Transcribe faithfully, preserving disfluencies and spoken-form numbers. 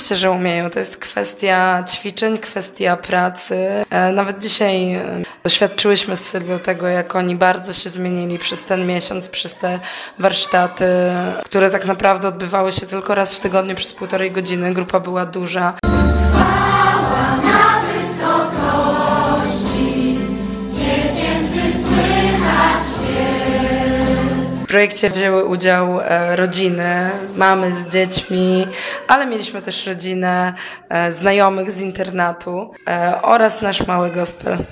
Oczywiście, że umieją. To jest kwestia ćwiczeń, kwestia pracy. Nawet dzisiaj doświadczyłyśmy z Sylwią tego, jak oni bardzo się zmienili przez ten miesiąc, przez te warsztaty, które tak naprawdę odbywały się tylko raz w tygodniu przez półtorej godziny. Grupa była duża. W projekcie wzięły udział rodziny, mamy z dziećmi, ale mieliśmy też rodzinę znajomych z internatu oraz nasz mały gospel.